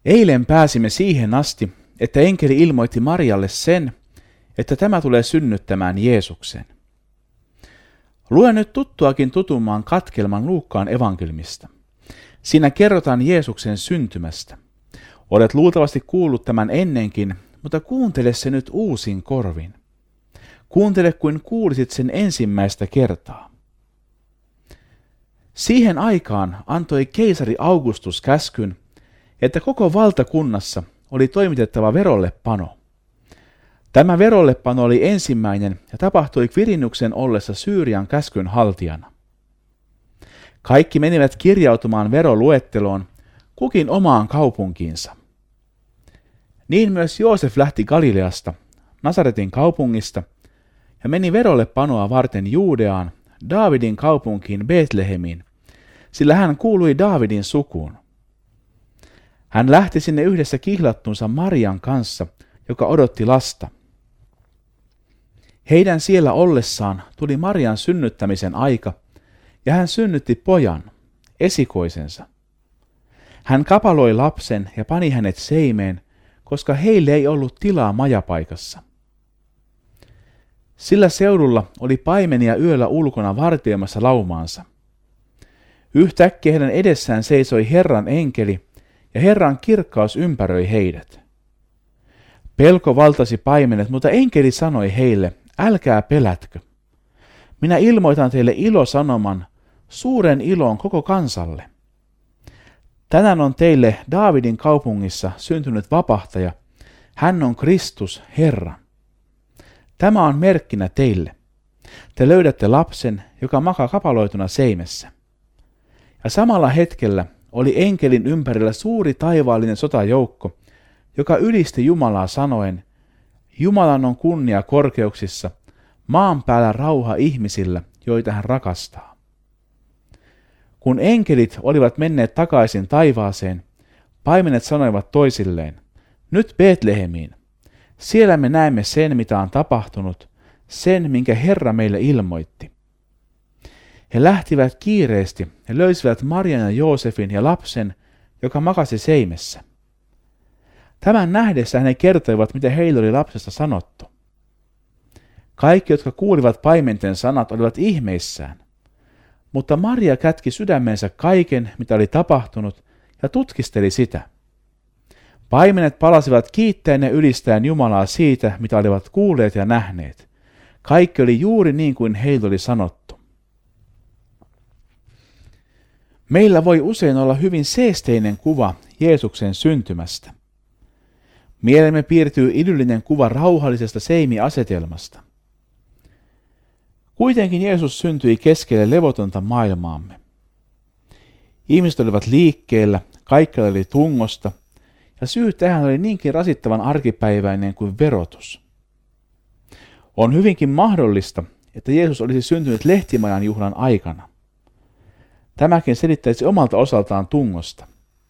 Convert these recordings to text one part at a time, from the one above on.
Eilen pääsimme siihen asti, että enkeli ilmoitti Marialle sen, että tämä tulee synnyttämään Jeesuksen. Lue nyt tuttuakin tutumman katkelman Luukkaan evankeliumista. Siinä kerrotaan Jeesuksen syntymästä. Olet luultavasti kuullut tämän ennenkin, mutta kuuntele se nyt uusin korvin. Kuuntele kuin kuulisit sen ensimmäistä kertaa. Siihen aikaan antoi keisari Augustus käskyn, että koko valtakunnassa oli toimitettava verollepano. Tämä verollepano oli ensimmäinen ja tapahtui Kvirinuksen ollessa Syyrian käskyn haltijana. Kaikki menivät kirjautumaan veroluetteloon, kukin omaan kaupunkiinsa. Niin myös Joosef lähti Galileasta, Nasaretin kaupungista, ja meni verollepanoa varten Juudeaan, Daavidin kaupunkiin Betlehemiin, sillä hän kuului Daavidin sukuun. Hän lähti sinne yhdessä kihlattunsa Marian kanssa, joka odotti lasta. Heidän siellä ollessaan tuli Marian synnyttämisen aika, ja hän synnytti pojan, esikoisensa. Hän kapaloi lapsen ja pani hänet seimeen, koska heille ei ollut tilaa majapaikassa. Sillä seudulla oli paimenia yöllä ulkona vartioimassa laumaansa. Yhtäkkiä heidän edessään seisoi Herran enkeli, ja Herran kirkkaus ympäröi heidät. Pelko valtasi paimenet, mutta enkeli sanoi heille, älkää pelätkö. Minä ilmoitan teille ilosanoman, suuren ilon koko kansalle. Tänään on teille Daavidin kaupungissa syntynyt vapahtaja, hän on Kristus, Herra. Tämä on merkkinä teille. Te löydätte lapsen, joka makaa kapaloituna seimessä. Ja samalla hetkellä oli enkelin ympärillä suuri taivaallinen sotajoukko, joka ylisti Jumalaa sanoen, Jumalan on kunnia korkeuksissa, maan päällä rauha ihmisillä, joita hän rakastaa. Kun enkelit olivat menneet takaisin taivaaseen, paimenet sanoivat toisilleen, nyt Betlehemiin. Siellä me näemme sen, mitä on tapahtunut, sen, minkä Herra meille ilmoitti. He lähtivät kiireesti ja löysivät Marian ja Joosefin ja lapsen, joka makasi seimessä. Tämän nähdessään he kertoivat, mitä heille oli lapsesta sanottu. Kaikki, jotka kuulivat paimenten sanat, olivat ihmeissään. Mutta Maria kätki sydämensä kaiken, mitä oli tapahtunut, ja tutkisteli sitä. Paimenet palasivat kiittäen ja ylistäen Jumalaa siitä, mitä olivat kuulleet ja nähneet. Kaikki oli juuri niin kuin heille oli sanottu. Meillä voi usein olla hyvin seesteinen kuva Jeesuksen syntymästä. Mielemme piirtyy idyllinen kuva rauhallisesta seimiasetelmasta. Kuitenkin Jeesus syntyi keskelle levotonta maailmaamme. Ihmiset olivat liikkeellä, kaikkialla oli tungosta, ja syy tähän oli niinkin rasittavan arkipäiväinen kuin verotus. On hyvinkin mahdollista, että Jeesus olisi syntynyt lehtimajan juhlan aikana. Tämäkin selittäisi omalta osaltaan tungosta.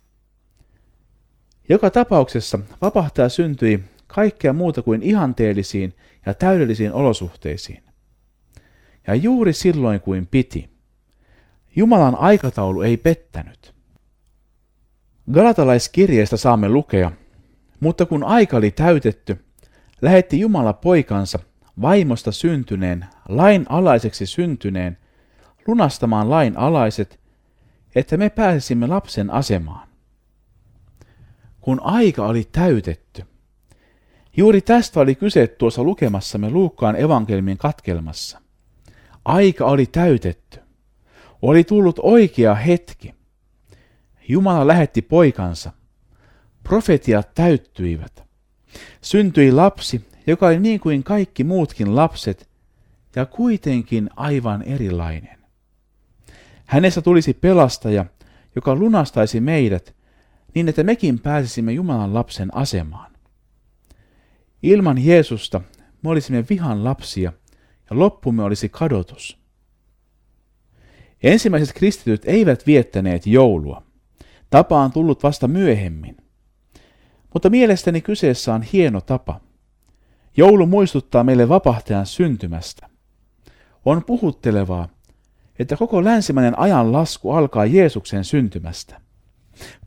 Joka tapauksessa vapahtaja syntyi kaikkea muuta kuin ihanteellisiin ja täydellisiin olosuhteisiin. Ja juuri silloin kuin piti. Jumalan aikataulu ei pettänyt. Galatalaiskirjeestä saamme lukea, mutta kun aika oli täytetty, lähetti Jumala poikansa vaimosta syntyneen, lain alaiseksi syntyneen, lunastamaan lain alaiset, että me pääsisimme lapsen asemaan. Kun aika oli täytetty. Juuri tästä oli kyse tuossa lukemassamme Luukkaan evankeliumin katkelmassa. Aika oli täytetty. Oli tullut oikea hetki. Jumala lähetti poikansa. Profetiat täyttyivät. Syntyi lapsi, joka oli niin kuin kaikki muutkin lapset, ja kuitenkin aivan erilainen. Hänestä tulisi pelastaja, joka lunastaisi meidät, niin että mekin pääsisimme Jumalan lapsen asemaan. Ilman Jeesusta me olisimme vihan lapsia, ja loppumme olisi kadotus. Ensimmäiset kristityt eivät viettäneet joulua. Tapa on tullut vasta myöhemmin. Mutta mielestäni kyseessä on hieno tapa. Joulu muistuttaa meille vapahtajan syntymästä. On puhuttelevaa, että koko länsimainen ajanlasku alkaa Jeesuksen syntymästä.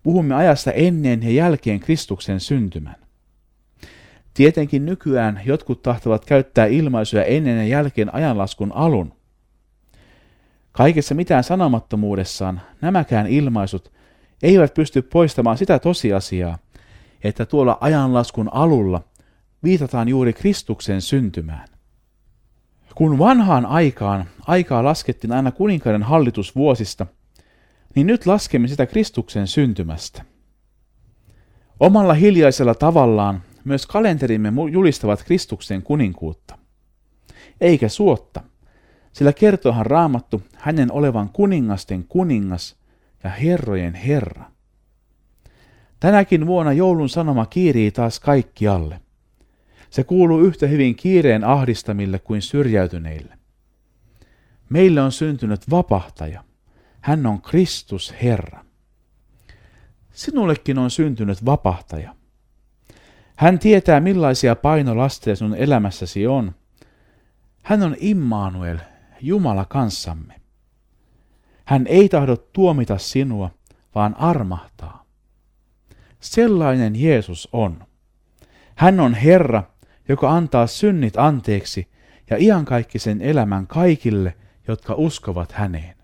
Puhumme ajasta ennen ja jälkeen Kristuksen syntymän. Tietenkin nykyään jotkut tahtovat käyttää ilmaisuja ennen ja jälkeen ajanlaskun alun. Kaikessa mitään sanomattomuudessaan nämäkään ilmaisut eivät pysty poistamaan sitä tosiasiaa, että tuolla ajanlaskun alulla viitataan juuri Kristuksen syntymään. Kun vanhaan aikaa laskettiin aina kuninkaiden hallitusvuosista, niin nyt laskemme sitä Kristuksen syntymästä. Omalla hiljaisella tavallaan myös kalenterimme julistavat Kristuksen kuninkuutta. Eikä suotta, sillä kertoohan Raamattu hänen olevan kuningasten kuningas ja herrojen Herra. Tänäkin vuonna joulun sanoma kiirii taas kaikkialle. Se kuuluu yhtä hyvin kiireen ahdistamille kuin syrjäytyneille. Meille on syntynyt vapahtaja. Hän on Kristus Herra. Sinullekin on syntynyt vapahtaja. Hän tietää, millaisia painolasteja sinun elämässäsi on. Hän on Immanuel, Jumala kanssamme. Hän ei tahdo tuomita sinua, vaan armahtaa. Sellainen Jeesus on. Hän on Herra, joka antaa synnit anteeksi ja iankaikkisen elämän kaikille, jotka uskovat häneen.